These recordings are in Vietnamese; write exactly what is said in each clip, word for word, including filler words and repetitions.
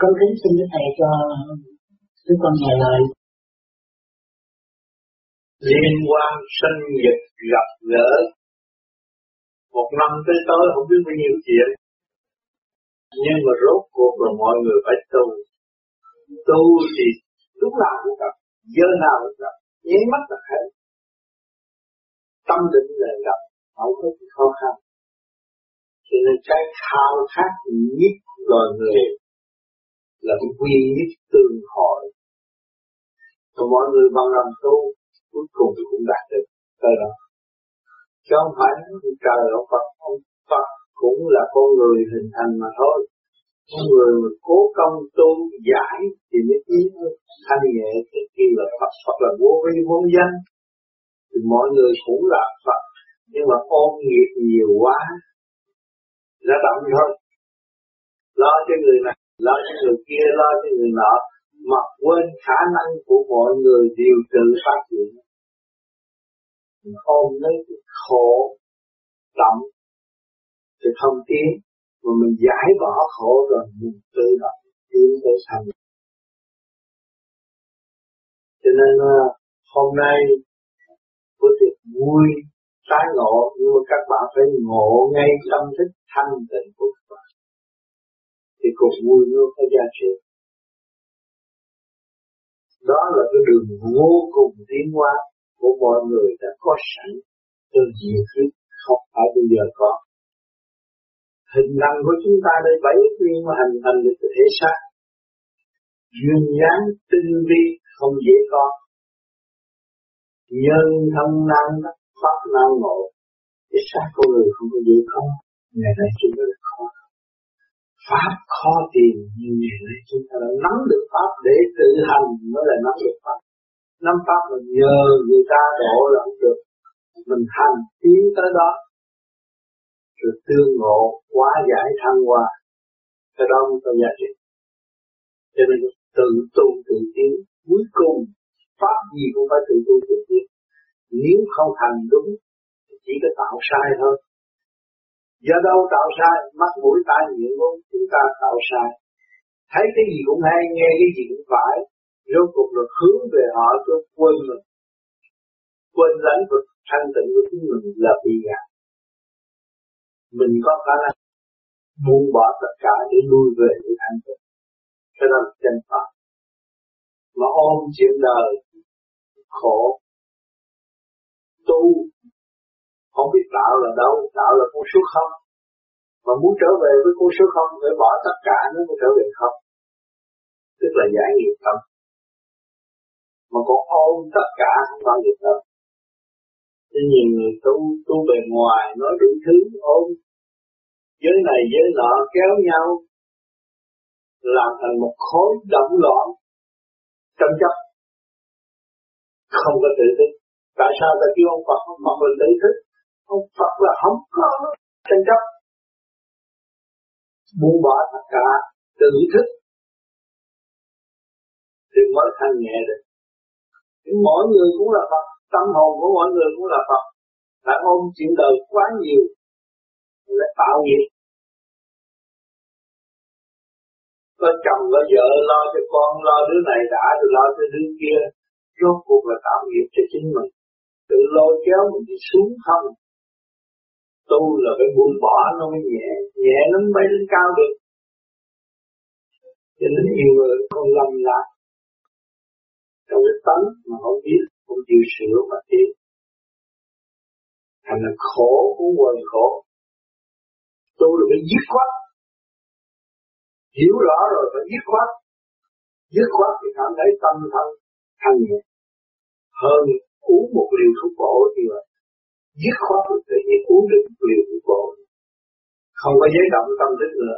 Con kính xin Đức Thầy cho chúng con nghe lời. Liên quan sinh nhật gặp gỡ, một năm tới tối không biết bao nhiêu chuyện, nhưng mà rốt cuộc là mọi người phải tu. Tu thì lúc nào cũng gặp, giờ nào cũng gặp, nháy mắt là hết. Tâm định là gặp, không có gì khó khăn. Cho nên cái khao khát nhất của loài người là quy nhất tương hội. Và mọi người bằng lòng tu, cuối cùng cũng đạt được tới đó. Chứ không phải ông trời ông Phật, ông Phật cũng là con người hình thành mà thôi. Con người mà cố công tu giải thì mới biết thanh nhẹ cái kia là Phật, Phật là vô vi vô danh. Thì mọi người cũng là Phật, nhưng mà ôm nghiệp nhiều quá, nó động thôi. Lo cho người này, lo cho người kia, lo cho người nọ, mà quên khả năng của mọi người đều tự phát triển. Mình ôm lấy cái khổ động thì không tiến, mà mình giải bỏ khổ rồi mình tự động tiến tới thành. Cho nên hôm nay có thể vui tái ngộ, nhưng mà các bạn phải ngộ ngay tâm thức thanh tịnh của các bạn thì cuộc vui nó có giá trị. Đó là cái đường vô cùng tiến hóa của mọi người đã có sẵn từ nhiều kiếp, không phải bây giờ có. Hình năng của chúng ta đây bảy nguyên mà hình thành được thể xác, duyên dáng tinh vi không dễ có. Nhân thân năng đắc pháp năng ngộ, thể xác của người không có dễ có. Ngày nay chúng ta là khó. Pháp khó tìm, nhưng ngày nay chúng ta đã nắm được pháp để tự hành mới là nắm được pháp. Nắm pháp là nhờ người ta đổ là không được. Mình hành tiến tới đó, rồi tương ngộ, hóa giải thăng hoa. Cái đó mới có giá trị. Cho nên tự tu tự tiến, cuối cùng pháp gì cũng phải tự tu tự tiến. Nếu không hành đúng, chỉ có tạo sai thôi. Do đâu tạo sai? Mắt mũi tai miệng của chúng ta tạo sai. Thấy cái gì cũng hay, nghe cái gì cũng phải, rốt cuộc là hướng về họ cho quên mình. Quên lãnh vực thanh tịnh của chính mình là bị gạt. Mình có khả năng buông bỏ tất cả để lui về với thanh tịnh. Cái đó là chân pháp. Mà ôm chuyện đời khổ, tu không biết đạo là đâu, đạo là con số không. Mà muốn trở về với con số không phải bỏ tất cả nó mới trở về không. Tức là giải nghiệp tâm. Mà còn ôm tất cả không bao giờ đâu. Nên nhiều người tu, tu bề ngoài nói đủ thứ ôm. Giới này giới nọ kéo nhau, làm thành một khối động loạn, tranh chấp, không có tự thức. Tại sao ta kêu ông Phật, ông Phật là tự thức? Ông Phật là không có tranh chấp. Buông bỏ tất cả, tự thức thì mới thanh nhẹ được. Mỗi người cũng là Phật, tâm hồn của mỗi người cũng là Phật. Đã ôm chuyện đời quá nhiều, lại tạo nghiệp. Có chồng, có vợ, lo cho con, lo đứa này đã, rồi lo cho đứa kia. Rốt cuộc là tạo nghiệp cho chính mình. Tự lôi kéo mình đi xuống không. Tu là phải buông bỏ nó mới nhẹ, nhẹ nó mới lên cao được. Cho nên nhiều người không lầm lạc trong cái tánh mà không biết, không chịu sửa mà tiến. Thành là khổ cũng quần khổ. Tu là phải dứt khoát. Hiểu rõ rồi phải dứt khoát. Dứt khoát thì cảm thấy tâm thân thanh nhẹ. Hơn uống một liều thuốc bổ thì là dứt khoát được tự nhiên uống được một liều thuốc bổ. Không có giấy động tâm thức nữa.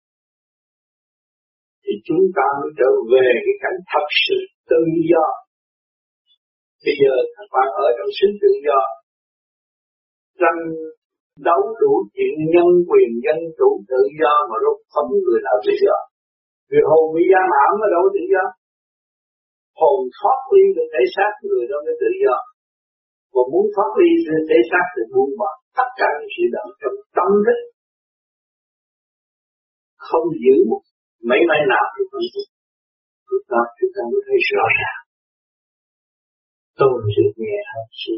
Thì chúng ta mới trở về cái cảnh thật sự tự do. Bây giờ các bạn ở trong xứ tự do, tranh đấu đủ chuyện nhân quyền dân chủ tự do mà rốt không người nào tự do. Vì hồn bị giam hãm ở đâu tự do. Hồn thoát ly được thể xác người đó mới tự do. Và muốn thoát ly được thể xác thì buông bỏ tất cả những sự động trong tâm thức. Không giữ một mấy mấy nào thì vẫn lúc đó chúng ta mới thấy rõ ràng. Tôi được nghe học sự.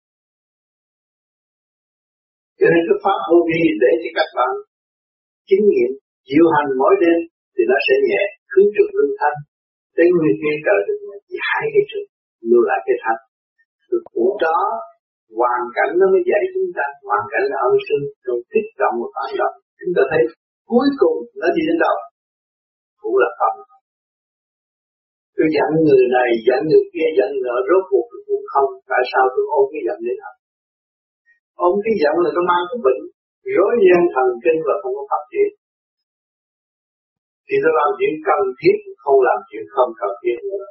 Cho nên cái pháp vô vi để cho các bạn kinh nghiệm diệu hành mỗi đêm thì nó sẽ nhẹ, hướng trực lương thanh. Tới nguyên kia trời được nhẹ, chỉ hai cái trực, lưu lại cái thanh. Từ của đó, hoàn cảnh nó mới dạy chúng ta, hoàn cảnh là ân sư, rồi kích động và phản động. Chúng ta thấy cuối cùng nó đi đến đâu? Cũng là không. Tôi giận người này, giận người kia, giận nợ, rốt cuộc tôi cũng không. Tại sao tôi ôm cái giận đến không? Ôm cái giận là nó mang cái bệnh, rối ren thần kinh và không có phát triển. Thì tôi làm chuyện cần thiết, không làm chuyện không cần thiết nữa.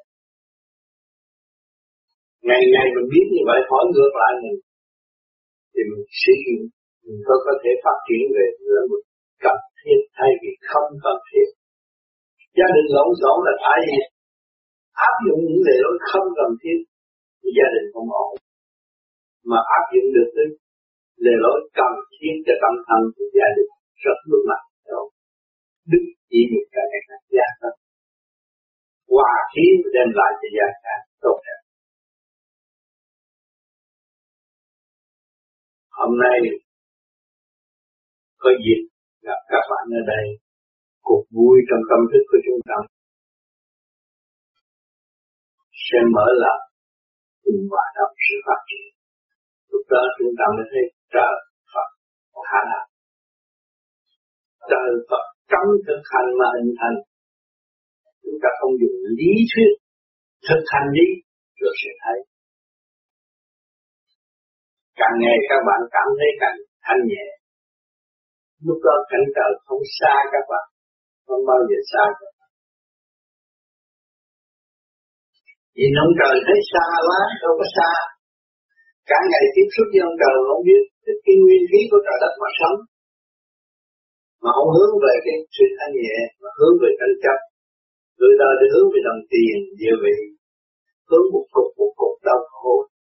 Ngày ngày mình biết như vậy, hỏi ngược lại mình, thì mình sử dụng, mình có, có thể phát triển về lĩnh vực cần thiết thay vì không cần thiết. Gia đình lộn xộn là tại vì áp dụng những lề lối không cần thiết thì gia đình không ổn, mà áp dụng được cái lề lối cần thiết cho tâm thân của gia đình rất vững mạnh. Đức chỉ được cả ngày càng gia tăng, hòa khí đem lại cho gia càng tốt đẹp. Hôm nay có dịp gặp các bạn ở đây, cuộc vui trong tâm thức của chúng ta sẽ mở lòng cùng hòa đồng sự phát triển. Lúc đó chúng ta mới thấy trời Phật hạ lạc. Trời Phật trong thực hành mà hình thành. Chúng ta không dùng lý thuyết, thực hành đi rồi sẽ thấy. Càng ngày các bạn cảm thấy càng thanh nhẹ. Lúc đó cảnh trời không xa các bạn, không bao giờ xa các bạn. Vì ông trời thấy xa quá, đâu có xa. Cả ngày tiếp xúc với ông trời không biết cái nguyên khí của trời đất mà sống. Mà không hướng về cái sự thanh nhẹ, mà hướng về cảnh chấp. Người đời thì hướng về đồng tiền, địa vị, hướng một cục một cục đau khổ.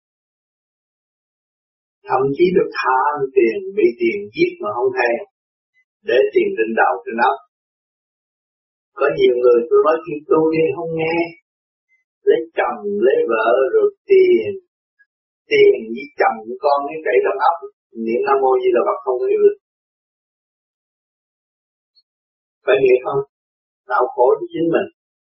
Thậm chí được tha tiền, bị tiền giết mà không hay, để tiền trên đầu trên óc. Có nhiều người tôi nói khi tu đi không nghe, lấy chồng, lấy vợ rồi tiền, tiền với chồng với con với chạy trong óc, niệm Nam Mô Di Đà Phật không có hiệu lực. Phải nghĩ không? Tạo khổ cho chính mình.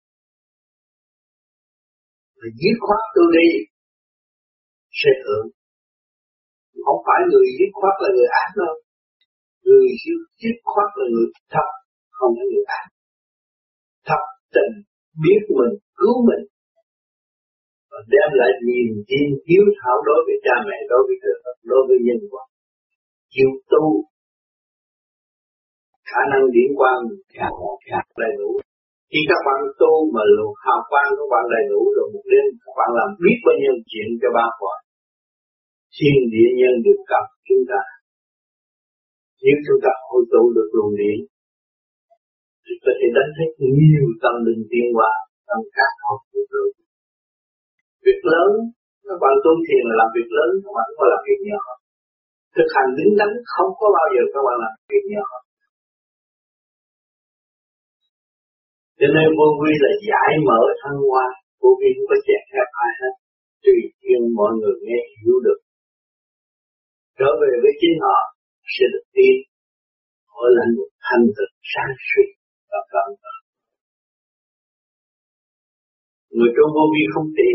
Phải dứt khoát tu đi, sẽ hưởng. Không phải người dứt khoát là người ác đâu. Người dứt khoát là người thật, không phải người ác. Thật tình, biết mình, cứu mình. Và đem lại niềm tin hiếu thảo đối với cha mẹ, đối với trời Phật, đối với nhân quả. Chịu tu, khả năng điển quang càng càng đầy đủ. Khi các bạn tu mà luồng hào quang của bạn đầy đủ rồi, một đêm các bạn làm biết bao nhiêu chuyện cho ba quả. Thiên địa nhân đều cần chúng ta. Nếu chúng ta hội tụ được luồng điện, thì có thể đánh thức nhiều tâm linh tiến hóa trong các học việc lớn. Việc lớn, các bạn tu thiền là làm việc lớn, các bạn không có làm việc nhỏ. Thực hành đứng đắn không có bao giờ các bạn làm việc nhỏ. Cho nên vô vi là giải mở thăng hoa, vô vi không có chẹt hẹp ai hết, tùy duyên mọi người nghe hiểu được. Trở về với chính họ sẽ được tin, họ là một thành thực sáng suốt và cẩn thận. Người trong vô vi không tiền,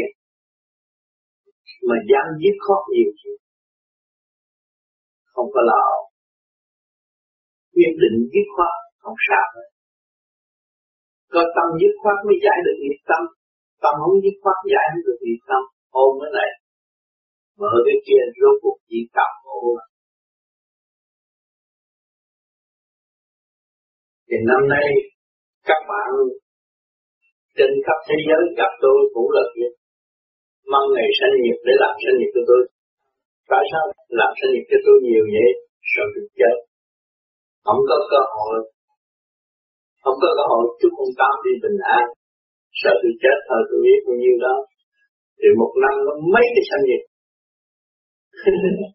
mà dám dứt khoát nhiều chuyện, không có lão, quyết định dứt khoát không sao hết. Có tâm dứt khoát mới giải được nghiệp tâm, tâm không dứt khoát giải không được nghiệp tâm. Ôm cái này, mở cái kia rốt cuộc chỉ tạo khổ. Thì năm nay các bạn trên khắp thế giới gặp tôi cũng là việc mong ngày sinh nhật để làm sinh nhật cho tôi. Tại sao làm sinh nhật cho tôi nhiều vậy? Sợ tôi chết, không có cơ hội, không có cơ hội chúc ông Tám đi bình an. Sợ tôi chết thôi, tôi biết bao nhiêu đó. Thì một năm nó mấy cái sinh nhật.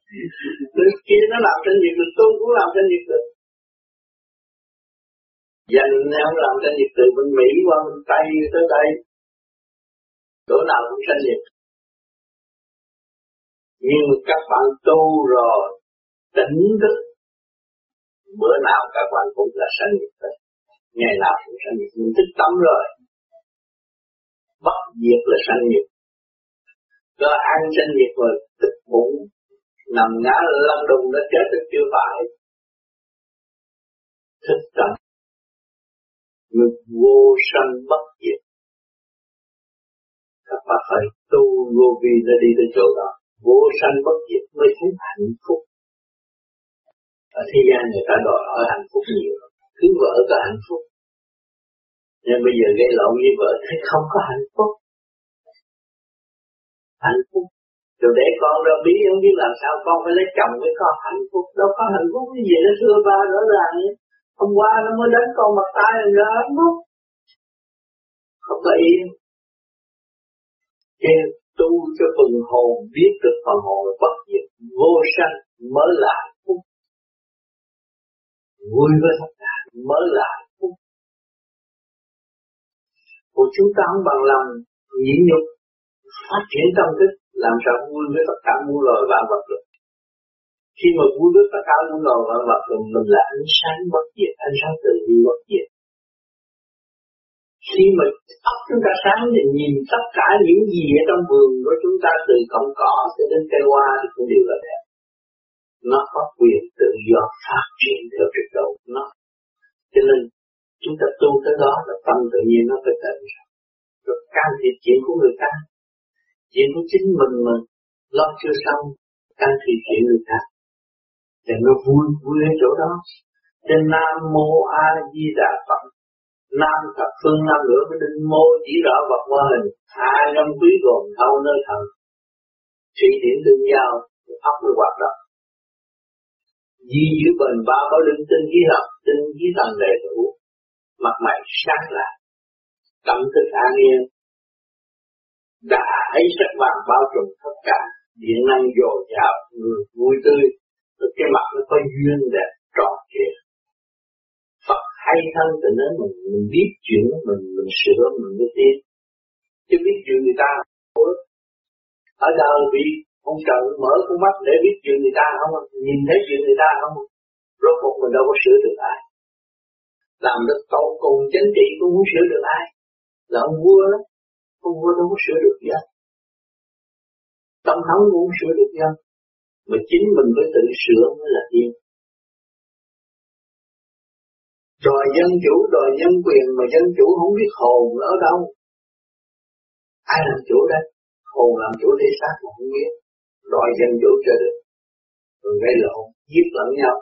Đứa kia nó làm sinh nhật được, tôi cũng làm sinh nhật được. Dành không làm sanh diệt từ bên Mỹ qua bên Tây tới đây, chỗ nào cũng sanh diệt. Nhưng các bạn tu rồi tỉnh thức, bữa nào các bạn cũng là sanh diệt tới, ngày nào cũng sanh diệt. Mình thích tâm rồi, bất diệt là sanh diệt. Có ăn sanh diệt rồi tức bụng nằm ngã lăn đùng đã chết được chưa phải. Thích tâm người vô sanh bất diệt. Các bạn phải tu vô vi để đi tới chỗ đó. Vô sanh bất diệt mới thấy hạnh phúc. Ở thế gian người ta đòi hỏi hạnh phúc nhiều, cứ vợ có hạnh phúc. Nhưng bây giờ gây lộn với vợ thấy không có hạnh phúc. Hạnh phúc rồi để con ra bí không biết làm sao con phải lấy chồng mới có hạnh phúc. Đâu có hạnh phúc cái gì nó thưa ba rõ ràng. Hôm qua nó mới đánh con mặt tay rồi ra hạnh phúc. Không có yên. Cái tu cho phần hồn biết được phần hồn bất diệt vô sanh mới là hạnh phúc. Vui với tất cả mới là hạnh phúc. Của chúng ta không bằng lòng nhịn nhục phát triển tâm thức, làm sao vui với tất cả muôn loài vạn vật được. Khi mà vui với tất cả muôn loài vạn vật rồi mình là ánh sáng bất diệt, ánh sáng tự vi bất diệt. Khi mà óc chúng ta sáng thì nhìn tất cả những gì ở trong vườn của chúng ta, từ cọng cỏ cho đến cây hoa thì cũng đều là đẹp. Nó có quyền tự do phát triển theo trình độ nó. Cho nên chúng ta tu tới đó là tâm tự nhiên nó phải tự nhiên. Rồi can thiệp chuyện của người ta, chuyện của chính mình mà lo chưa xong, can thiệp chuyện người ta, để nó vui vui ở chỗ đó. Cho Nam Mô A Di Đà Phật, Nam thập phương nam lửa với đinh mô chỉ rõ vật qua hình, hai năm quý gồm thâu nơi thần, thủy điển tương giao, ốc mới hoạt động. Di giữ bền ba bảo linh tinh khí hợp, tinh khí thần đầy đủ, mặt mày sáng lạ, tâm thức an yên, đã ấy sắc vàng bao trùm tất cả, điện năng dồi dào, người vui tươi, rồi cái mặt nó có duyên đẹp tròn trịa. Phật hay thân từ nên mình, mình biết chuyện mình, mình sửa, mình mới tiến. Chứ biết chuyện người ta ở đời bị ông trời mở con mắt để biết chuyện người ta không, nhìn thấy chuyện người ta không, rốt cuộc mình đâu có sửa được ai. Làm được tận cùng chánh trị cũng không sửa được ai. Là ông vua đó, ông vua đâu có sửa được dân. Tổng thống cũng không sửa được dân. Mà chính mình phải tự sửa mới là yên. Đòi dân chủ, đòi nhân quyền mà dân chủ không biết hồn ở đâu. Ai làm chủ đây? Hồn làm chủ thể xác mà không biết. Đòi dân chủ cho được. Rồi gây lộn, giết lẫn nhau.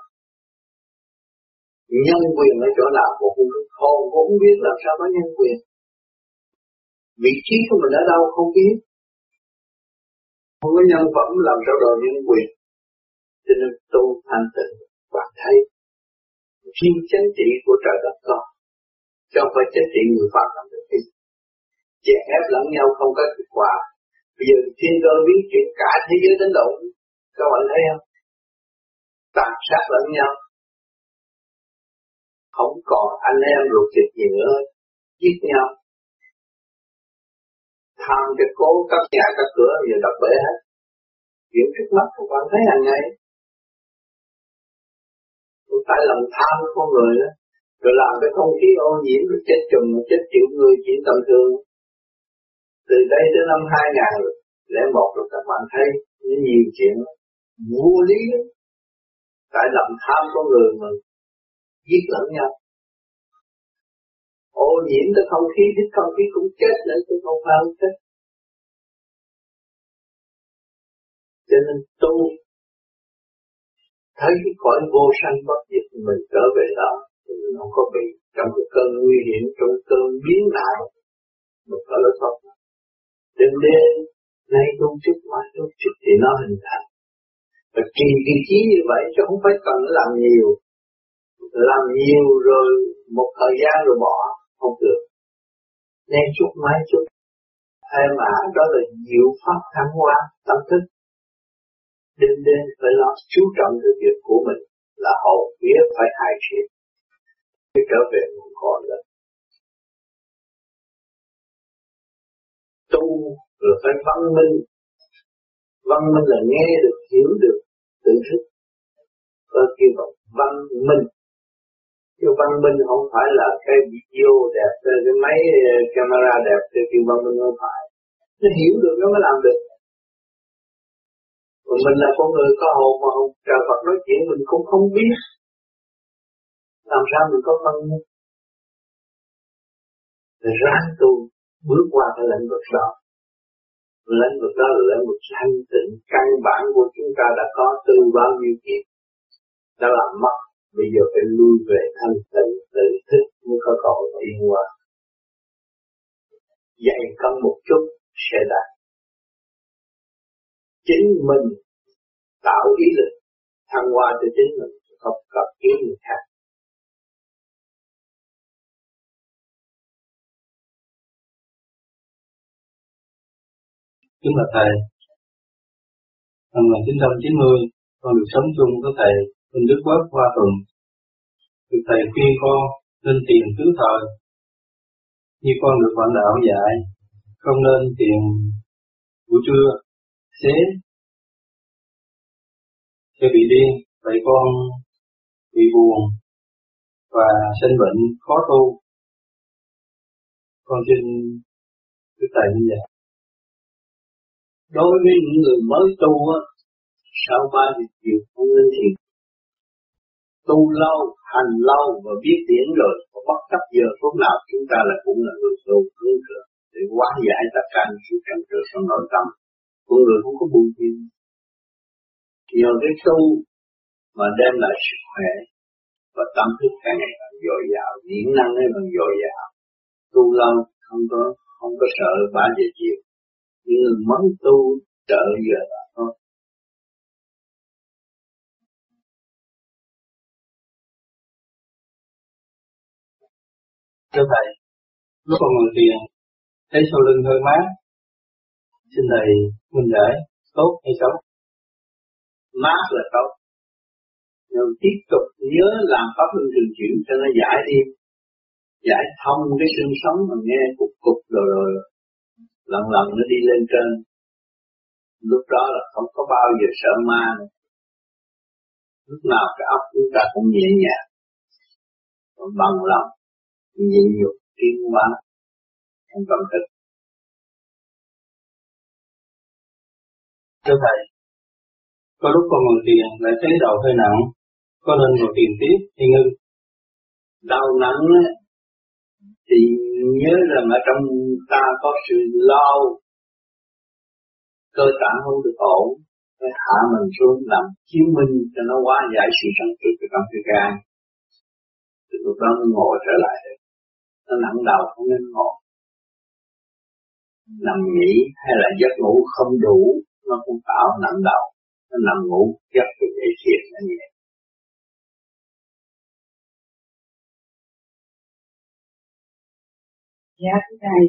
Nhân quyền ở chỗ nào cũng không biết. Hồn cũng không biết làm sao có nhân quyền. Vị trí của mình ở đâu không biết. Không có nhân phẩm làm sao đòi nhân quyền. Cho nên tu thanh tịnh và thấy thiên chánh trị của trời đất con, chứ không phải chánh trị người phạm làm được gì. Chè ép lẫn nhau không có kết quả. Bây giờ thiên cơ biến chuyển cả thế giới đánh động, các bạn thấy không? Tàn sát lẫn nhau, không còn anh em ruột thịt gì nữa, giết nhau. Tham cho cố các nhà các cửa giờ đập bể hết. Chuyện trước mắt các bạn thấy hàng ngày. Tại lòng tham của con người đó, rồi làm cái không khí ô nhiễm, rồi chết chùm, chết triệu người chuyện tầm thường. Từ đây đến năm hai nghìn lẻ một rồi các bạn thấy nhiều chuyện vô lý đó. Tại lòng tham của người mà giết lẫn nhau. Ô nhiễm tới không khí, hít không khí cũng chết nữa, chứ không phải không chết. Cho nên tu thấy cái cõi vô sanh bất diệt mình trở về đó, mình không có bị trong cái cơn nguy hiểm, trong cơn biến nạn, mình có lối thoát. Đêm đêm nay tu chút mai tu chút thì nó hình thành. Và kỳ kỳ trí như vậy chứ không phải cần làm nhiều. Làm nhiều rồi một thời gian rồi bỏ, không được. Nên chút mai chút. Hay mà đó là diệu pháp thăng hoa tâm thức. Đêm đêm phải lo chú trọng cái việc của mình là hậu vía phải hài thiện. cái trở về nguồn cội đó. Tu rồi phải văn minh. Văn minh là nghe được, hiểu được, tự thức. Có kêu bằng văn minh. Chứ văn minh không phải là cái video đẹp, cái máy camera đẹp, cái kêu văn minh không phải. Nó hiểu được nó mới làm được. Còn mình là con người có hồn mà không trời Phật nói chuyện mình cũng không biết. Làm sao mình có văn minh? Rồi ráng tu, bước qua cái lĩnh vực đó. Lĩnh vực đó là lĩnh vực thanh tịnh, căn bản của chúng ta đã có từ bao nhiêu kiếp. Đã làm mất, bây giờ phải lui về thanh tịnh, tự thức mới có cơ hội tiến hóa. Dạy công một chút sẽ đạt. Chính mình tạo ý lực thăng hoa cho chính mình, không cần kiếm người khác. Kính bạch thầy, năm một nghìn chín trăm chín mươi, con được sống chung với thầy Minh Đức Quốc Hoa Tuần. Được thầy khuyên con nên tìm tứ thời, như con được bạn đạo dạy, không nên tìm buổi trưa, xế, sẽ bị điên, vậy con bị buồn và sinh bệnh khó tu. Con xin đức thầy như vậy. Đối với những người mới tu á, sau ba việc chiều không nên thiền. Tu lâu, hành lâu và biết điển rồi, bất chấp giờ phút nào chúng ta là cũng là người tu hướng thượng để hóa giải tất cả những sự trăn trở trong nội tâm. Con người không có buồn phiền. Nhờ cái tu mà đem lại sức khỏe và tâm thức càng ngày càng dồi dào, điển năng ấy càng dồi dào. Tu lâu không có không có sợ ba giờ chiều. Những người mới tu trợ giờ là thôi. Thưa thầy, lúc con ngồi thiền, thấy sau lưng hơi mát, xin thầy minh giải tốt hay xấu? Mát là tốt, nhưng tiếp tục nhớ làm pháp luân thường chuyển cho nó giải đi, giải thông cái xương sống mà nghe cục cục rồi rồi lần lần nó đi lên trên. Lúc đó là không có bao giờ sợ ma nữa. Lúc nào cái óc chúng ta cũng nhẹ nhàng, còn bằng lòng, nhịn nhục tiến hóa, không cần thực. Thưa thầy, có lúc con ngồi thiền lại thấy đầu hơi nặng, có nên ngồi thiền tiếp hay ngưng? Đau nặng thì nhớ rằng ở trong ta có sự lo, cơ tạng không được ổn, phải hạ mình xuống làm chứng minh cho nó hóa giải sự trăn trở trong cái gan. Từ lúc đó nó ngồi trở lại được. Nó nặng đầu không nên ngồi. Nằm nghỉ hay là giấc ngủ không đủ, nó cũng tạo nặng đầu. Nó nằm ngủ giấc thì dậy thiền nó nhẹ. Dạ thưa thầy,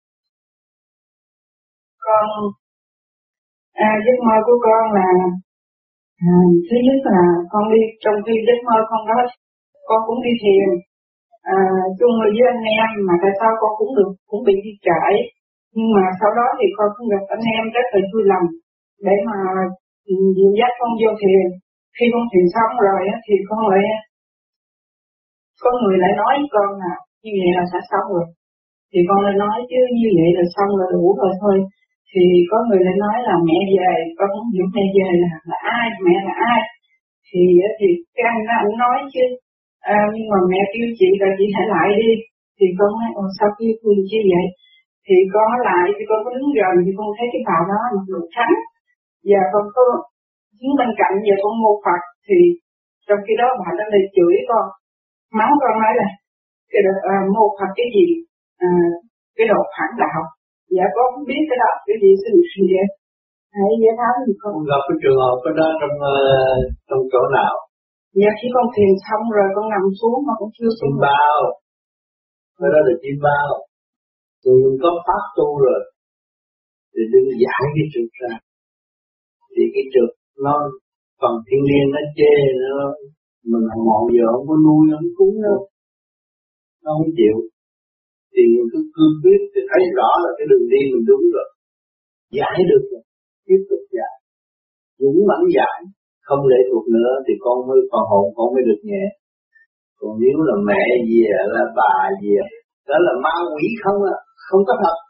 con à, giấc mơ của con là à, thứ nhất là con đi trong khi giấc mơ con đó con cũng đi thiền à, chung với anh em, mà tại sao con cũng được cũng bị đi trễ, nhưng mà sau đó thì con cũng gặp anh em rất là vui lòng để mà dìu dắt con vô thiền. Khi con thiền xong rồi á, thì con lại có người lại nói với con là như vậy là đã xong rồi. Thì con lại nói chứ như vậy là xong là đủ rồi thôi. Thì có người lại nói là mẹ về, con không hiểu mẹ về là, là ai, mẹ là ai. Thì thì cái anh đó anh nói chứ, à, nhưng mà mẹ kêu chị là chị hãy lại đi. Thì con nói, ồ sao kêu tôi chứ vậy? Thì con nói lại, thì con có đứng gần, thì con thấy cái bà đó mặc đồ trắng. Và con có đứng bên cạnh và con mô Phật, thì trong khi đó bà đó lại chửi con, mắng con nói là cái đồ, à, mô Phật cái gì, à, cái đồ phản đạo. Dạ con không biết cái đó, cái gì sự gì vậy? Hãy giải thích gì con. Con gặp cái trường hợp cái đó trong uh, trong chỗ nào? Dạ khi con thiền xong rồi con nằm xuống mà cũng chưa chim bao. Cái đó là chim bao. Thì mình có pháp tu rồi thì đừng giải cái trực ra. Thì cái trực nó phần thiên liêng nó chê nó mình mòn giờ không có nuôi không cúng đâu. nó không chịu. Thì mình cứ cương quyết thì thấy rõ là cái đường đi mình đúng rồi. Giải được rồi, tiếp tục giải. Dũng mãnh giải, không lệ thuộc nữa thì con mới còn hồn, con mới được nhẹ. Còn nếu là mẹ gì là bà gì đó là ma quỷ không à, không có thật.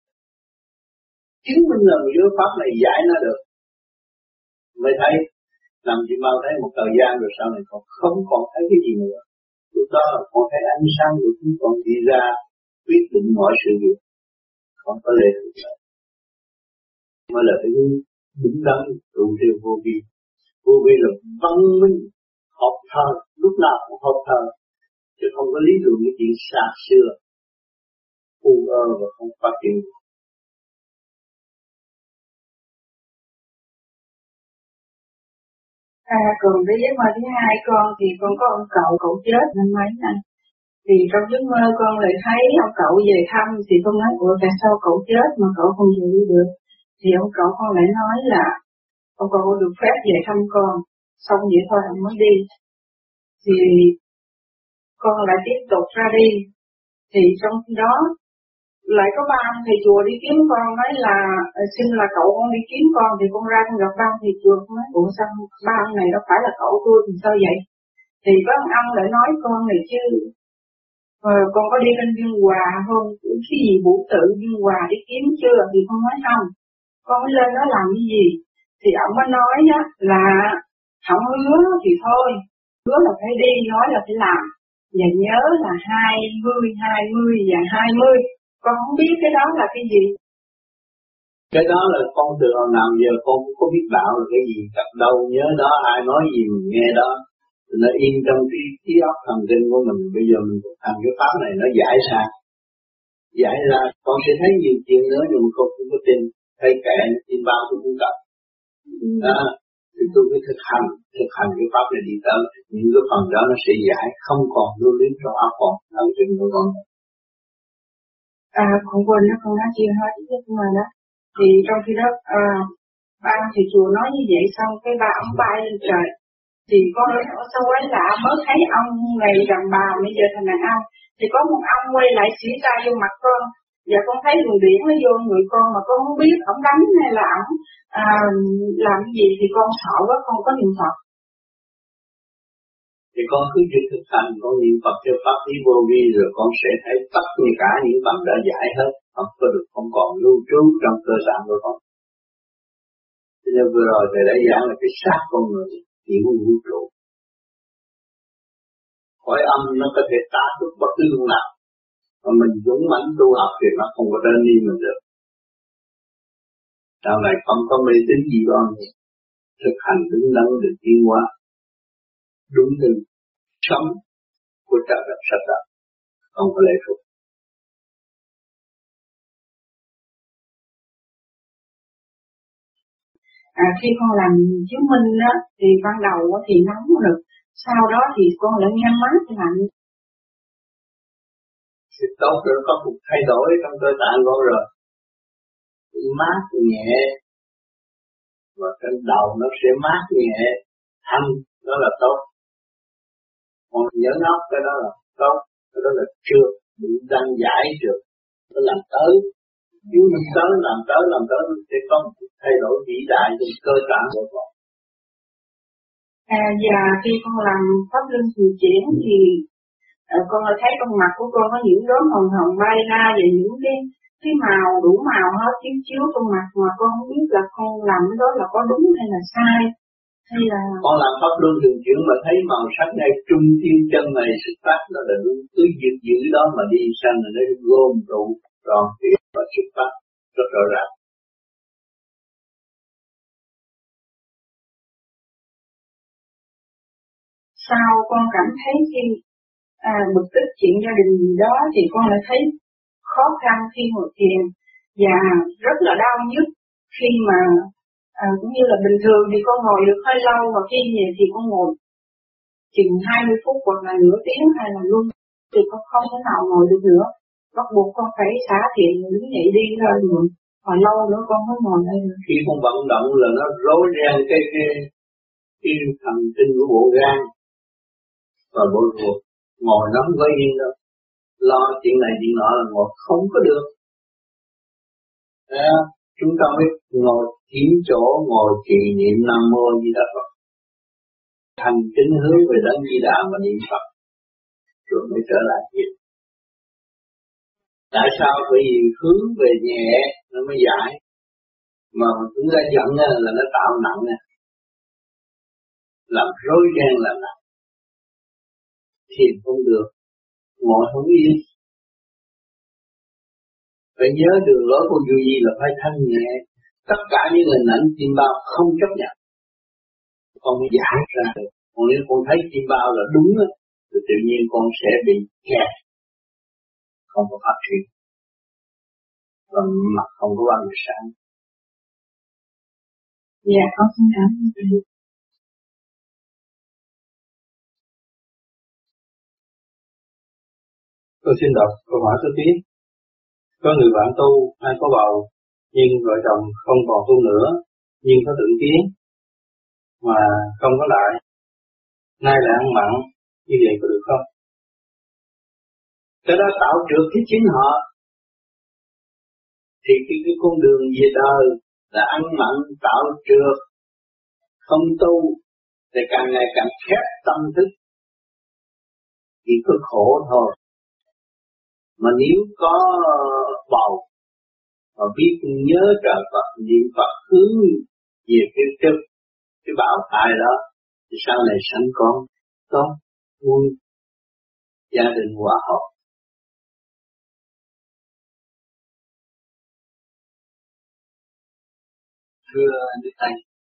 Chứng minh là giới pháp này giải nó được. Mới thấy, làm chị mau thấy một thời gian rồi sau này con không còn thấy cái gì nữa. Lúc đó là con thấy ánh sáng của chúng con đi ra, quyết định mọi sự việc. Không có lệ thuộc nữa. Mới là cái đúng đắn trụ trì vô vi. Vô vi là văn minh, học thơ, lúc nào cũng học thơ. Chứ không có lý luận cái chuyện xa xưa, u ơ và không phát triển. À, còn cái giấc mơ thứ hai con thì con có ông cậu, cậu chết năm mấy năm. Thì trong giấc mơ con lại thấy ông cậu về thăm, thì con nói, ủa tại sao cậu chết mà cậu không về đi được? Thì ông cậu con lại nói là, ông cậu được phép về thăm con, xong vậy thôi ông mới đi. Thì con lại tiếp tục ra đi. Thì trong khi đó, lại có ba ông thầy chùa đi kiếm con, nói là xin là cậu con đi kiếm con, thì con ra con gặp ba ông thầy chùa, con nói ủa sao ba ông này đâu phải là cậu tôi thì sao vậy? Thì có một ông lại nói con này chứ, ờ, con có đi lên Dương Hòa không? Cái gì vũ tự Dương Hòa đi kiếm chưa? Thì con nói không, con mới lên đó làm cái gì? Thì ông mới nói á, là không hứa thì thôi, hứa là phải đi, nói là phải làm. Và nhớ là hai mươi, hai mươi và hai mươi. Con không biết cái đó là cái gì. Cái đó là con từ hồi nào giờ con cũng có biết đạo là cái gì, gặp đâu nhớ đó, ai nói gì mình nghe đó. Nó yên trong cái trí óc thần kinh của mình. Bây giờ mình thành cái pháp này nó giải ra. Giải ra con sẽ thấy nhiều chuyện nữa nhưng mà con không có tin. Thấy kệ, tin bao cũng không cần. Ừ. Đó, thì tôi mới thực hành, thực hành cái pháp này đi tới. Những cái phần đó nó sẽ giải, không còn lưu luyến trong óc con, thần kinh của con. À, con quên đó, con nói chưa hết chứ mà đó. Thì trong khi đó, à, ba thì chùa nói như vậy xong cái ba ông bay lên trời. Thì con nói sao quái lạ, mới thấy ông này đàn bà bây giờ thành đàn ông. Thì có một ông quay lại xỉ ra vô mặt con. Và con thấy luồng điển nó vô người con mà con không biết ông đánh hay là ông à, làm cái gì thì con sợ quá, con có niệm Phật. Thì con cứ việc thực hành, con niệm Phật theo pháp lý vô vi rồi con sẽ thấy tất cả những phần đã giải hết, không có được, không còn lưu trú trong cơ sản của con. Cho nên vừa rồi thầy đã giảng là cái xác con người hiểu vũ trụ. Cõi âm nó có thể tá túc bất cứ lúc nào, mà mình dũng mãnh tu học thì nó không có đơn đi mình được. Sau này không có mê tín gì đó, thực hành đứng đắn được tiến hóa, đúng từ sống của trời đất sạch đất, không có lệ thuộc. À, khi con làm chứng minh á, thì ban đầu á, thì nóng được, sau đó thì con lại nhắm mắt lạnh. Thì tốt rồi, có cuộc thay đổi trong cơ tạng con rồi. Mát nhẹ, và trên đầu nó sẽ mát nhẹ, thanh, đó là tốt. Còn nhớ nóc cái đó là tốt, cái đó là chưa, bị đang giải được, nó làm tới. Nếu mình tới, làm tới, làm tới, mình sẽ có một thay đổi vĩ đại trong cơ tạng của con. À, và khi con làm pháp luân thường chuyển thì à, con thấy trong mặt của con có những đốm hồng hồng bay ra và những cái cái màu đủ màu hết chiếu chiếu trong mặt, mà con không biết là con làm cái đó là có đúng hay là sai, hay là con làm pháp luân thường chuyển mà thấy màu sắc ngay trung thiên chân này xuất phát nó là đúng, cứ giữ giữ đó mà đi sang là nó gom tụ tròn tiếp và xuất phát rất rõ ràng. sao con cảm thấy khi à, bực tức chuyện gia đình gì đó thì con lại thấy khó khăn khi ngồi thiền và rất là đau nhức khi mà à, cũng như là bình thường thì con ngồi được hơi lâu, và khi về thì con ngồi chừng hai mươi phút hoặc là nửa tiếng hay là luôn thì con không thể nào ngồi được nữa, bắt buộc con phải xả thiền đứng dậy đi thôi, rồi hồi lâu nữa con mới ngồi đây. Khi con vận động là nó rối ren cái cái cái thần kinh của bộ gan và bộ ruột, ngồi nó không có yên đâu. lo chuyện này chuyện nọ là ngồi không có được. À, chúng ta mới ngồi kiếm chỗ ngồi trì niệm Nam Mô Di Đà Phật, thành kính hướng về Đấng Di Đà mà niệm Phật, rồi mới trở lại việc. Tại sao? Bởi vì hướng về nhẹ nó mới giải, mà chúng ta giận là nó tạo nặng nè, làm rối ren là nặng, thiền không được, ngồi không yên. Phải nhớ đường lối của vô vi là phải thanh nhẹ, tất cả những hình ảnh chim bao không chấp nhận, con mới giải ra được. Còn nếu con thấy chim bao là đúng á, thì tự nhiên con sẽ bị kẹt, không có phát triển, và mặt không có ánh sáng. Dạ, con xin cảm ơn. Tôi xin đọc câu hỏi thứ tiếp. Có người bạn tu ai có bầu, nhưng vợ chồng không còn tu nữa, nhưng có tưởng kiến mà không có lại, nay lại ăn mặn, như vậy có được không? Cái đó tạo trượt cái chính họ. Thì cái, cái con đường về đời là ăn mặn tạo trượt, không tu thì càng ngày càng khép tâm thức, chỉ có khổ thôi. Mà nếu có bầu mà biết nhớ trời Phật, niệm Phật hướng về phía trước cái bào thai đó, thì sau này sanh con tốt, vui, gia đình hòa hợp. Thưa Đức Thầy,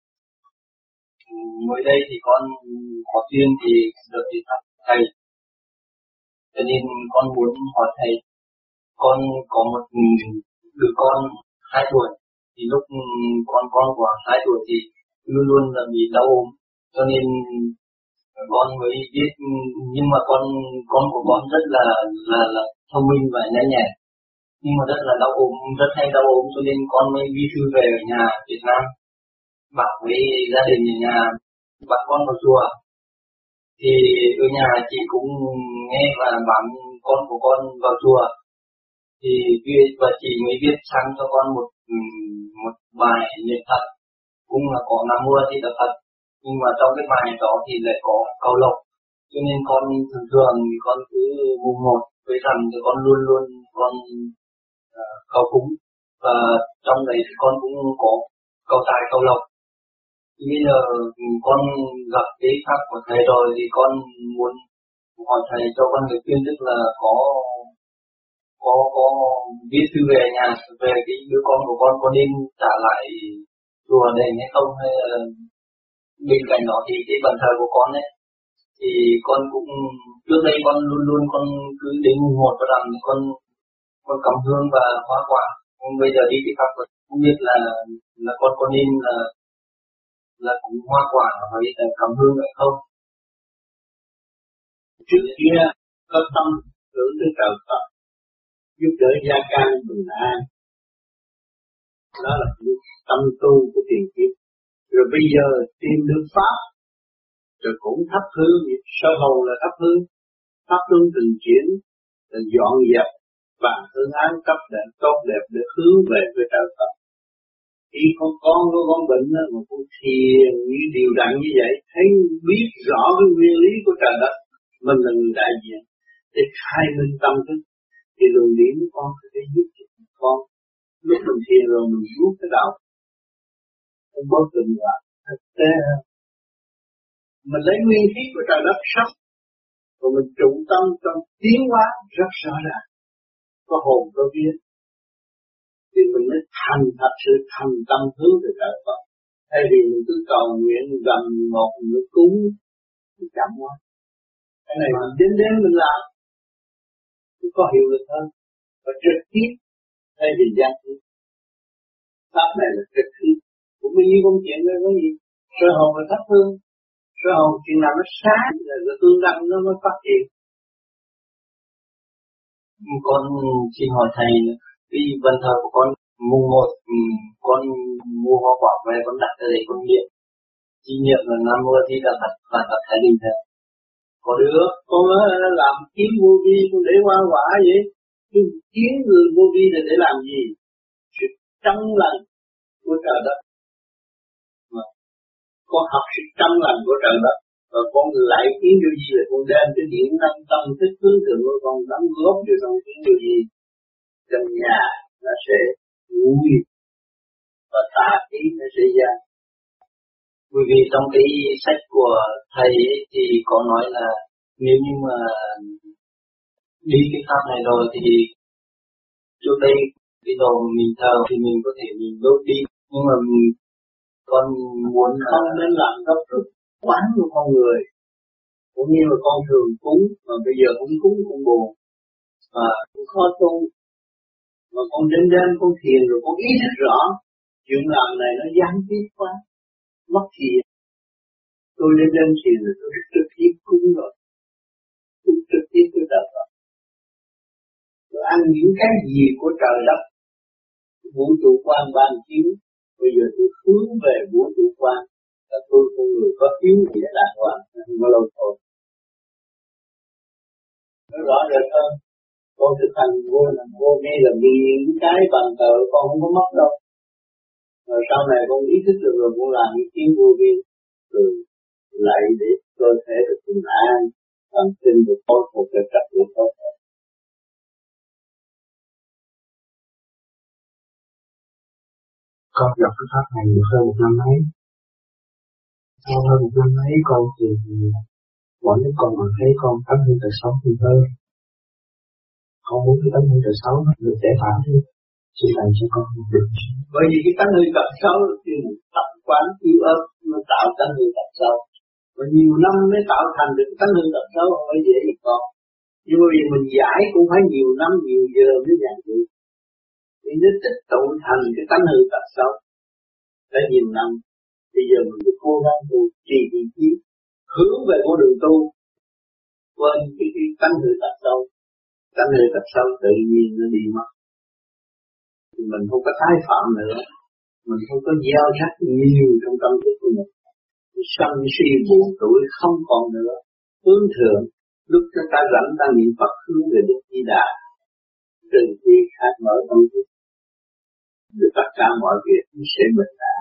mới đây thì con có duyên thì được đi thăm Thầy, cho nên con muốn hỏi Thầy, con có một đứa con hai tuổi, thì lúc con con của hai tuổi thì luôn luôn là bị đau ốm, cho nên con mới biết, nhưng mà con con của con rất là là, là thông minh và nhanh nhẹn, nhưng mà rất là đau ốm, rất hay đau ốm, cho nên con mới đi thư về ở nhà Việt Nam, bảo với gia đình ở nhà bắt con vào chùa. Thì ở nhà chị cũng nghe và bảo con của con vào chùa, thì và chị mới viết sang cho con một một bài niệm Phật, cũng là có Nam Mô Di Đà Phật, nhưng mà trong cái bài đó thì lại có cầu lộc, cho nên con thường thường thì con cứ mùng một với rằng thì con luôn luôn con uh, cầu cúng, và trong đấy thì con cũng có cầu tài cầu lộc. Thì bây giờ con gặp cái pháp của Thầy rồi thì con muốn hỏi Thầy cho con lời khuyên, tức là có có có viết thư về nhà về cái đứa con của con có nên trả lại chùa đền hay không, hay là bên cạnh đó thì cái bàn thờ của con ấy thì con cũng trước đây con luôn luôn con cứ đến mùng một và rằng con con cắm hương và hoa quả, nhưng bây giờ đi cái pháp không biết là là con có nên là là cũng hoa quả với cắm hương vậy không? Trước kia có tâm tưởng tới trời Phật, giúp đỡ gia can bình an, đó là tâm tu của tiền kiếp. Rồi bây giờ tìm được pháp, rồi cũng thắp hương, sơ hồn là thắp hương, thắp hương từng chuyển, rồi dọn dẹp và hương án cấp đẹp tốt đẹp để hướng về với trời Phật. Khi con con của con bệnh đó, mà con thiền như điều đặn như vậy, thấy biết rõ cái nguyên lý của trời đất, mình là người đại diện để khai minh tâm thức, thì luồng điển của con có thể giúp cho con. Lúc mình thiền rồi mình rút cái đạo, không bớt từng là thực tế hơn. Mình lấy nguyên khí của trời đất sắp, rồi mình trụ tâm trong tiến hóa rất rõ ràng, có hồn có vía, thì mình mới thành thật sự thành tâm hướng về trời Phật. Thay vì mình cứ cầu nguyện gần một nửa cúng thì chậm quá. Cái này mình đến đến mình làm thì có hiệu lực hơn, và trực tiếp thay vì gian tiếp. Pháp này là trực tiếp, cũng bao nhiêu công chuyện đó có gì. Sơ hồn là thắp hương, sơ hồn chuyện nào nó sáng là cái tương đăng nó mới phát triển. Con xin hỏi Thầy, cái bàn thờ của con mùng một, con mua hoa quả về con đặt ở đây con niệm, chỉ niệm là Nam Mô Di Đà Phật và tập Thái Bình Thầy. Còn được, con nói làm kiếm vô vi, con để hoa quả vậy. Chứ kiếm người vô vi là để làm gì? Sự trong lành của trời đất. Mà con học sự trong lành của trời đất, và con lại kiếm vô vi là con đem cái điện năng tâm thức hướng thượng của con đóng góp cho trong kiếm vô vi. Trong nhà nó sẽ vui và tà khí nó sẽ ra. Bởi vì trong cái sách của thầy ấy, thì có nói là nếu như mà đi cái pháp này rồi thì trước đây cái đồ mình thờ thì mình có thể mình đốt đi, nhưng mà mình con muốn không nên làm gấp rút quán của con người, cũng như là con thường cúng mà bây giờ cũng cúng cũng buồn và cũng khó tu, mà con đêm đêm con thiền rồi con ý thức rõ chuyện làm này nó gián tiếp quá mất thiền. Tôi đêm đêm thiền rồi tôi trực tiếp cúng rồi, tôi trực tiếp tôi đọc rồi, tôi ăn những cái gì của trời đất vũ trụ quan ban chiếu. Bây giờ tôi hướng về vũ trụ quan là tôi con người có hiếu nghĩa đàng hoàng, không có lâu thôi. Nó rõ rệt hơn. Con thực hành vô là vô ngay là vì những cái bằng tờ con không có mất đâu. Rồi sau này con ý thức được rồi con làm những tiếng vô vi, rồi lại để cơ thể được bình an, tâm sinh được khôi phục được trật tự tốt. Con gặp cái pháp này được hơn một năm mấy. Sau hơn một năm mấy con thì mỗi lúc con mà thấy con tấm hương trời sống thì hơn. Con muốn cái tấm hương trời sống được giải thoát đi. Chỉ làm cho con được. Bởi vì cái tấm hương tập xấu thì tập quán yêu ớt nó tạo tấm hương tập xấu. Và nhiều năm mới tạo thành được tấm hương tập xấu không phải dễ gì con. Nhưng mà vì mình giải cũng phải nhiều năm nhiều giờ mới giải được. Vì nó tích tụ thành cái tánh hư tật xấu đã nhiều năm. Bây giờ mình phải cố gắng tu trì ý chí hướng về con đường tu, quên cái, cái tánh hư tật xấu. Tánh hư tật xấu tự nhiên nó đi mất. Thì mình không có tái phạm nữa, mình không có gieo rắc nhiều trong tâm thức của mình. Sân si buồn tuổi không còn nữa, hướng thượng. Lúc chúng ta rảnh ta niệm Phật hướng về Đức Di Đà, từ khi khai mở tâm thức, để tất cả mọi việc sẽ bình an.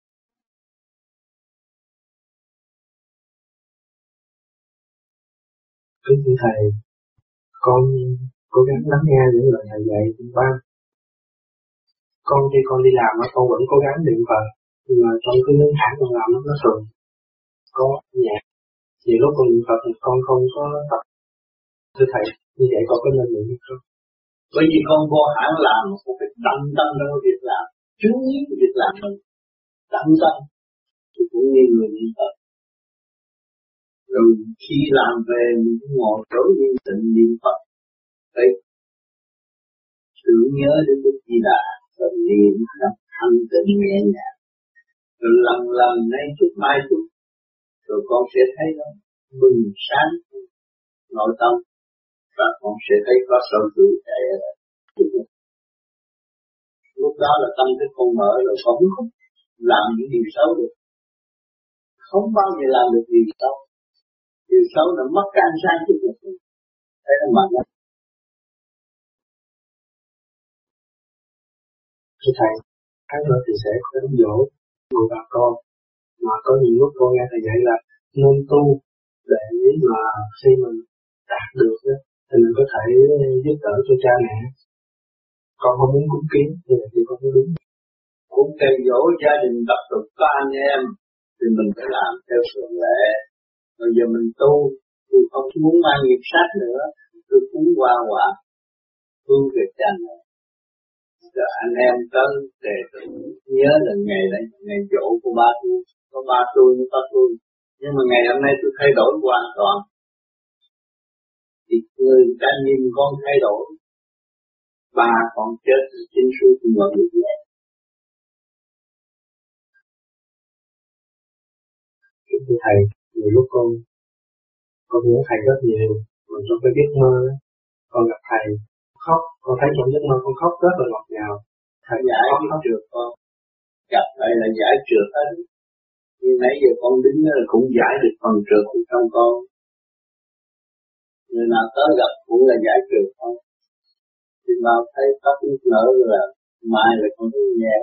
Kính thưa thầy, con cố gắng lắng nghe những lời thầy dạy của ba. Con khi con đi làm con vẫn cố gắng niệm Phật, nhưng mà trong cái ngân hàng con làm nó thường có nhạc. Nhiều lúc con niệm Phật thì con không có tập. Thưa thầy, như vậy con có nên niệm hay không? Bởi vì con vô hãng làm một cái tâm tâm trong cái việc làm, chú ý cái việc làm mình, tâm tâm thì cũng như người niệm Phật. Rồi khi làm về mình cũng ngồi chỗ yên tĩnh niệm Phật, phải tưởng nhớ đến Đức Di Đà, rồi niệm khắp thanh tịnh nhẹ nhàng, rồi lần lần nay chút mai chút, rồi con sẽ thấy nó bừng sáng nội tâm, và con sẽ thấy có sâu tự chạy ở đây. Lúc đó là tâm thức con mở rồi, con không làm những điều xấu được, không bao giờ làm được điều xấu. Điều xấu là mất cái ánh sáng của mình, thấy nó mạnh lắm. Thưa thầy, tháng nữa thì sẽ có đám dỗ của bà con, mà có những lúc con nghe thầy dạy là nên tu để mà khi mình đạt được đó, thì mình có thể giúp đỡ cho cha mẹ. Con không muốn cúng kiến thì con không đúng. Cũng kêu dỗ gia đình tập tục có anh em thì mình phải làm theo thường lệ. Bây giờ mình tu, tôi không muốn mang nghiệp sát nữa, tôi cúng qua quả, hướng về cha mẹ. Rồi anh em tới để nhớ là ngày này ngày dỗ của ba tôi, có ba tôi mới có tôi. Nhưng mà ngày hôm nay tôi thay đổi hoàn toàn. Thì người ta nhìn con thay đổi, ba con chết chính suốt cũng vẫn được vậy. Thưa thầy, nhiều lúc con con nhớ thầy rất nhiều, mà trong cái giấc mơ con gặp thầy khóc, con thấy trong giấc mơ con khóc rất là ngọt ngào. Thầy giải khóc trượt con, gặp thầy là giải trượt hết. Nhưng nãy giờ con đứng đó là cũng giải được phần trượt của trong con. người nào tới gặp cũng là giải quyết thôi. Thì bao thấy tóc nước nở là mai là con đi nghe.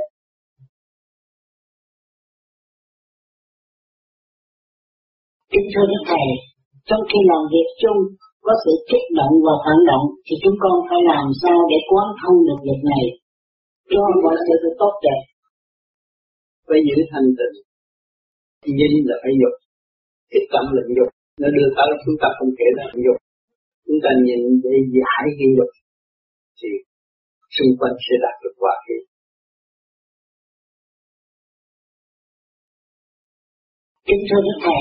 Kính thưa Đức Thầy, trong khi làm việc chung có sự kích động và phản động thì chúng con phải làm sao để quán thông được việc này cho mọi sự được tốt đẹp? Phải giữ thanh tịnh, nhìn là phải dục, cái tâm là dục, nó đưa tới chúng ta không kể là dục, chúng ta nhìn để giải cái dục thì xung quanh sẽ đạt được hòa khí. Kính thưa Đức Thầy,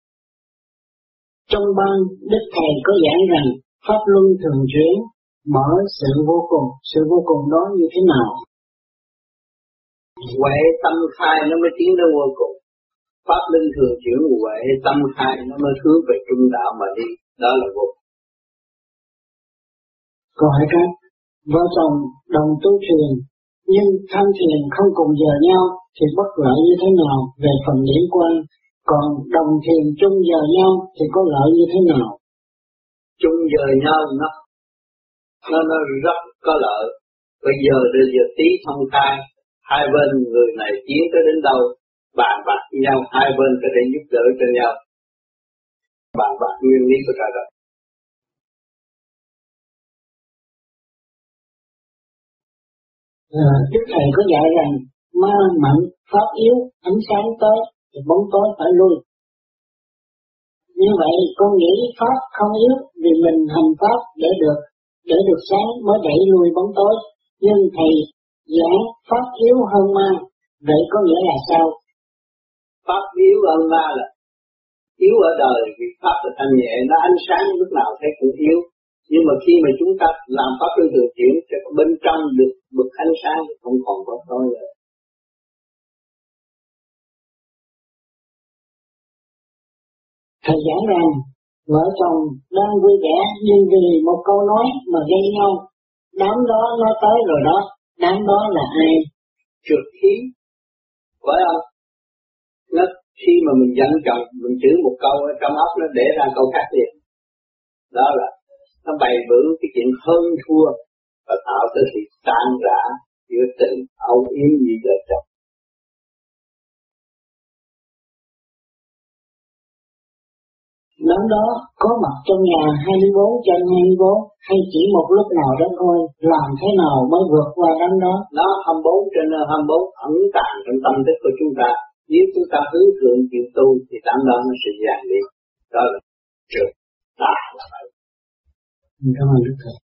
trong ban Đức Thầy có giảng rằng pháp luân thường chuyển mở sự vô cùng, sự vô cùng đó như thế nào? Huệ tâm khai nó mới tiến đến vô cùng. Pháp luân thường chuyển huệ tâm khai nó mới hướng về trung đạo mà đi, đó là vô cùng. Câu hỏi khác, vợ chồng đồng tu thiền nhưng tham thiền không cùng giờ nhau thì bất lợi như thế nào về phần điển quan? Còn đồng thiền chung giờ nhau thì có lợi như thế nào? Chung giờ nhau nó nó nó rất có lợi. Bây giờ được giờ tí thông khai, hai bên người này tiến tới đến đâu, bàn bạc với nhau, hai bên có thể giúp đỡ cho nhau, bàn bạc nguyên lý của trời đất. À, Đức Thầy có dạy rằng ma mạnh pháp yếu, ánh sáng tới thì bóng tối phải lui. Như vậy con nghĩ pháp không yếu vì mình hành pháp để được để được sáng mới đẩy lui bóng tối. Nhưng Thầy giảng pháp yếu hơn ma, vậy có nghĩa là sao? Pháp yếu hơn ma là yếu ở đời, vì pháp là thanh nhẹ, nó ánh sáng lúc nào thấy cũng yếu. Nhưng mà khi mà chúng ta làm pháp luân thường chuyển, thì bên trong được bực ánh sáng không còn bóng tối nữa. Thầy giảng rằng vợ chồng đang vui vẻ nhưng vì một câu nói mà gây nhau, đám đó nó tới rồi đó, đám đó là ai? Trượt khí, phải không? Nó khi mà mình giận chồng, mình chửi một câu ở trong óc nó để ra câu khác liền. Đó là nó bày bữ cái chuyện hơn thua và tạo tới sự tan rã giữa tình âu yếm gì vợ chồng. Đám đó có mặt trong nhà hai mươi bốn trên hai mươi bốn hay chỉ một lúc nào đó thôi, làm thế nào mới vượt qua đám đó? Nó hai mươi bốn trên hai mươi bốn ẩn tàng trong tâm thức của chúng ta. Nếu chúng ta hướng thượng chịu tu thì đám đó nó sẽ dàn đi. Đó là trượt tà là vậy. Cảm ơn Đức Thầy.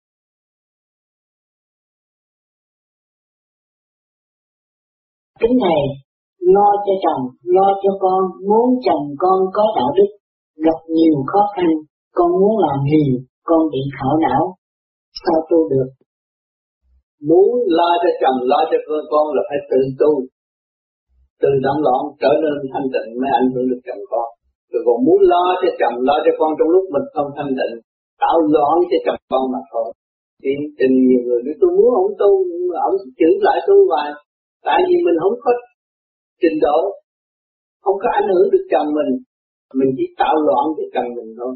Kính Thầy, lo cho chồng, lo cho con, muốn chồng con có đạo đức, gặp nhiều khó khăn, con muốn làm hiền, con bị khảo não, sao tu được? Muốn lo cho chồng, lo cho con con là phải tự tu, từ động loạn trở nên thanh tịnh mới ảnh hưởng được chồng con. Rồi còn muốn lo cho chồng, lo cho con trong lúc mình không thanh tịnh, tạo loạn cho chồng con mà thôi. Thì tình nhiều người nói tôi muốn ông tu, nhưng mà ông chửi lại tôi hoài, tại vì mình không có trình độ, không có ảnh hưởng được chồng mình, mình chỉ tạo loạn cho chồng mình thôi.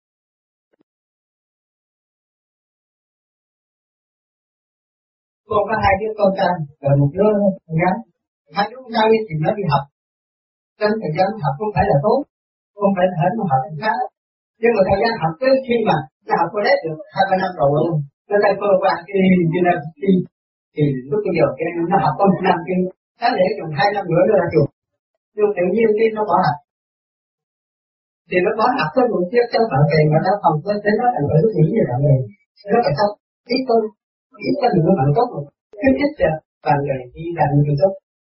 Con có hai đứa con trai, rồi một đứa con gái. Hai đứa con trai thì nó đi học. Trong thời gian học không phải là tốt, không phải là hết mà học khác. Nhưng mà thời gian học tới khi mà nó học có được hai ba năm rồi, nó tay cơ quan cái như là khi thì lúc bây giờ cái nó học có một năm kia, nó để chừng hai năm nữa nó ra trường. Nhưng tự nhiên khi nó bỏ học, thì nó bỏ học tới một chiếc trong phận tiền mà nó không có thấy nó thành phải nghĩ như vậy này. Nó phải không ít tôi ít cho mình bạn tốt rồi, khuyến khích cho bạn người đi làm người tốt.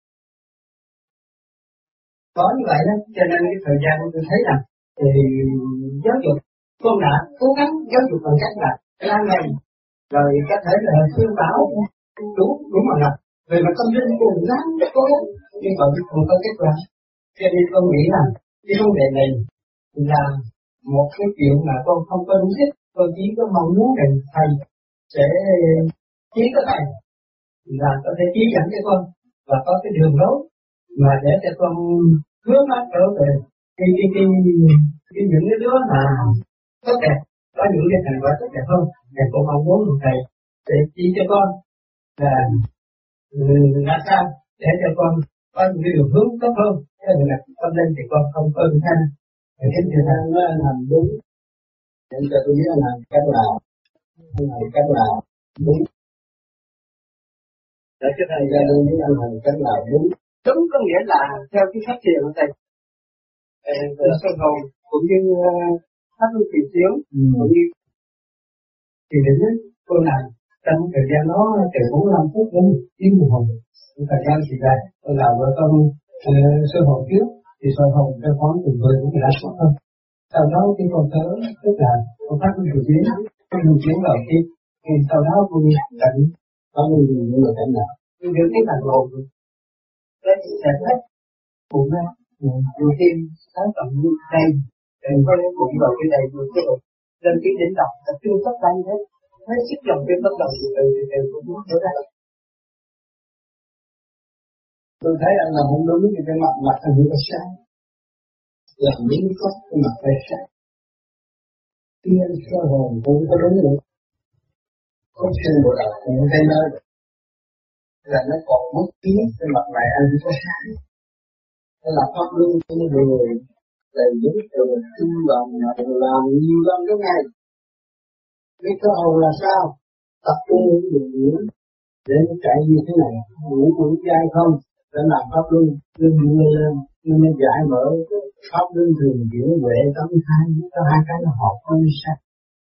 Có như vậy đó, cho nên cái thời gian tôi thấy rằng thì giáo dục con đã cố gắng giáo dục bằng cách là lan man, rồi có thể là khuyên bảo đủ đủ mọi mặt về mặt tâm linh cùng lắm cố gắng nhưng mà không có kết quả. Cho nên con nghĩ là cái vấn đề này là một cái chuyện mà con không có đúng thích, con chỉ có mong muốn rằng thầy sẽ chỉ có thầy là có thể chỉ dẫn cho con và có cái đường lối mà để cho con hướng mắt trở về cái cái cái cái những cái đứa mà tốt đẹp có những cái thành quả tốt đẹp hơn. Thầy cũng mong muốn một thầy để chỉ cho con là làm sao để cho con có những cái đường hướng tốt hơn. Thế là con lên thì con không ơn tha. Thầy kính thưa thầy nó làm đúng. Nên cho tôi biết là làm cách nào, làm cách nào đúng. Để cho thầy ra đây với anh làm cách nào đúng. Đúng có nghĩa là theo cái phát triển của thầy. Về sân hồn cũng như pháp luân kỳ chiếu cũng như thì đến tôi làm trong thời gian đó từ bốn mươi lăm phút đến chín mươi hồn. Thời gian thì dài tôi làm với con sơ hồn trước thì sơ hồn cho khoảng từ mười đến mười lăm phút thôi. Sau đó khi con thở tức là con phát luân kỳ chiếu cái luân chuyển đầu tiên thì sau đó con cảnh có những người cảnh nào nhưng được cái thành hồn cái sẽ hết cũng ra đầu tiên sáng tận như đây rồi có đến cũng vào cái đây rồi cái rồi lên cái đỉnh đọc tập trung tất cả như thế hết sức lòng cái bất đồng từ từ từ cũng muốn trở ra. Tôi thấy anh làm không đúng thì cái mặt mặt anh không có sáng, làm những có cái mặt phải sáng. Khi anh soi hồn cũng có đúng nữa, không xuyên bộ đầu cũng không thấy nơi là nó còn mất tiếng cái mặt này anh không có sáng. Nó là pháp luân cho nó người là những từ trung lòng mà làm nhiều lần cái ngày. Biết cái hồn là sao? Tập trung những điều dưỡng để nó chạy như thế này, ngủ cũng dai không, để làm pháp luân, luân đưa lên, nhưng nó giải mở pháp luân thường chuyển huệ tâm hai, có hai cái là hợp không sao.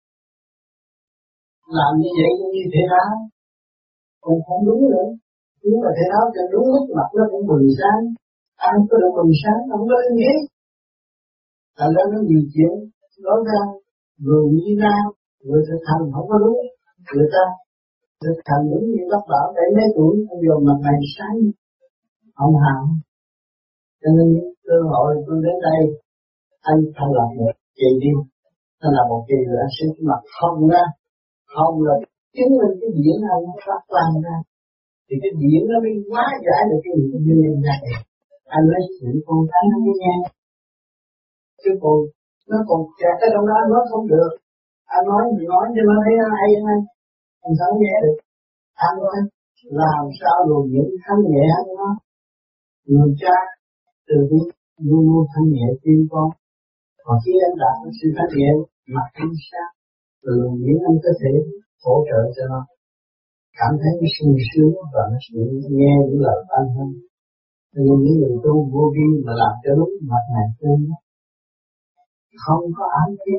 Làm như vậy cũng như thế nào? Cũng không đúng nữa. Nếu mà thế nào cho đúng lúc mặt nó cũng bừng sáng, ăn có được bừng sáng, không có ý nghĩa. Thành ra nó nhiều chuyện, nói ra, người như nào, người thực hành không có đúng, người ta thực hành đúng như bác bảo bảy mấy tuổi, bây giờ mặt này sáng, ông hào. Cho nên cơ hội tôi đến đây, anh thành lập một kỳ đi, thành lập một kỳ rồi anh sẽ mặt không ra, không là chứng minh cái diễn anh nó phát quan ra, thì cái diễn nó mới hóa giải được cái gì như thế này. Anh nói chuyện con cái nó mới nghe. Chứ còn nó còn kẹt cái trong đó nó không được. Anh nói thì nói cho nó thấy hay hay. Anh sao nghe được. Anh nói làm sao rồi những thanh nhẹ nó. Người cha từ bi luôn luôn thanh nhẹ tim con. Còn khi anh đạt được sự thanh nhẹ mặt anh sáng. Từ những anh có thể hỗ trợ cho nó. Cảm thấy nó sung sướng và nó sẽ nghe những lời anh hơn. Nhưng những người tu vô vi mà làm cho lúc mặt này trên đó. Không có ám kiếm.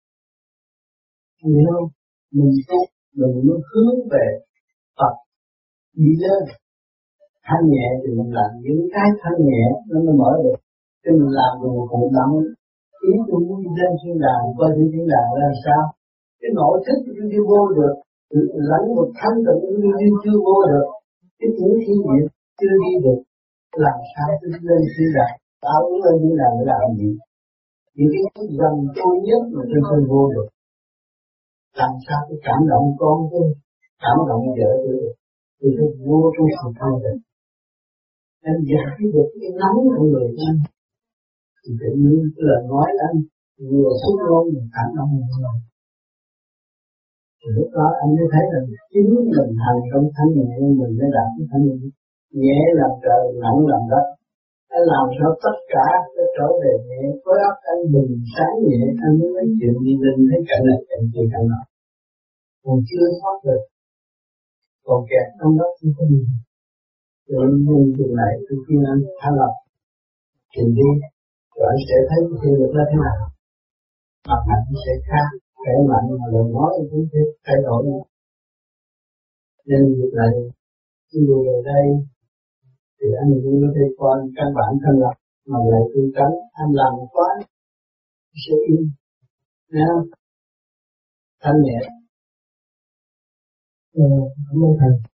Hiểu không? Mình tu, mình muốn hướng về Phật đi lên. Thanh nhẹ thì mình làm những cái thanh nhẹ nó mới mở được. Chứ mình làm được một hoạt động ý tôi muốn đi lên thiên đàng, coi trên thiên đàng là sao? Cái nội thức tôi chưa vô được, lãnh một thanh tịnh tôi chưa vô được, cái những thiên địa chưa đi được, làm sao tôi lên thiên đàng? Tao muốn lên thiên đàng để làm gì? Những cái gần tôi nhất mà tôi không vô được. Làm sao tôi cảm động con tôi, cảm động vợ tôi, tôi sẽ vô trong sự thanh tịnh. Anh giải được cái nóng của người anh. Thì tự nhiên cái lời nói anh vừa xúc ngôn mình cảm động người. Thì lúc đó anh mới thấy là chính mình hành trong thanh nhẹ mình mới đạt cái thanh nhẹ. Nhẹ làm trời, nặng làm đất. Anh làm sao tất cả cái trở về nhẹ, với óc anh bình sáng nhẹ, anh mới nói chuyện đi lên thấy cảnh này, cảnh kia, cảnh nọ. Còn chưa thoát được. Còn kẹt trong đó không có gì. Rồi nhân chuyện này tôi khuyên anh thanh lập, trình đi, rồi anh sẽ thấy cái thiên lực nó thế nào. Mặt mạnh sẽ khác, khỏe mạnh mà lời nói cũng sẽ thay đổi. Nên việc này, khi người ở đây, thì anh cũng có thể quan các bạn thanh lập, mà lại tôi tránh, anh làm quá, sẽ im. Nghe không? Thanh nhẹ. Ừ, cảm ơn thầy.